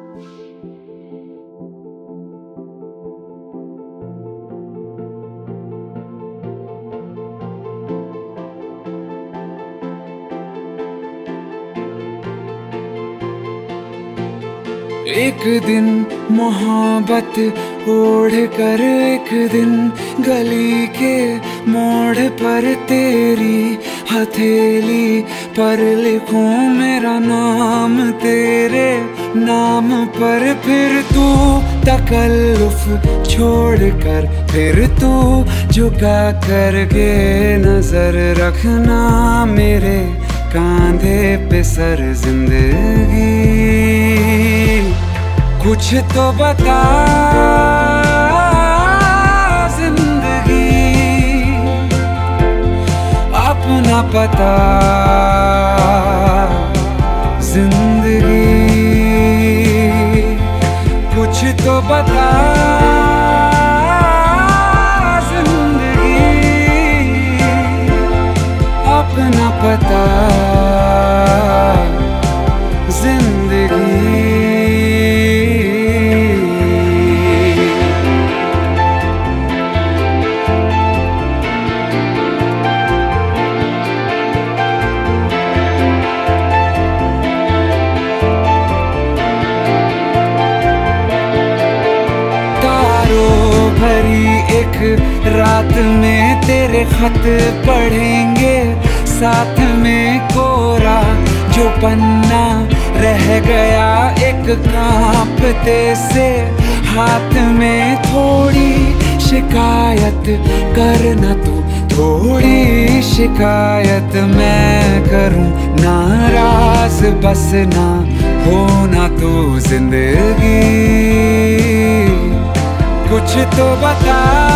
एक दिन मोहब्बत ओढ़ कर एक दिन गली के मोड़ पर तेरी हथेली पर लिखूं मेरा नाम तेरे नाम पर। फिर तू तकल्लुफ छोड़ कर फिर तू झुका करके नजर रखना मेरे कांधे पे सर जिंदगी। कुछ तो बता जिंदगी, अपना पता जिंदगी। कुछ तो बता जिंदगी, अपना पता जिंदगी। भरी एक रात में तेरे खत पढ़ेंगे साथ में कोरा जो पन्ना रह गया एक कांपते से हाथ में। थोड़ी शिकायत करना तू थोड़ी शिकायत मैं करूं, नाराज बस ना होना तू जिंदगी। कुछ तो बता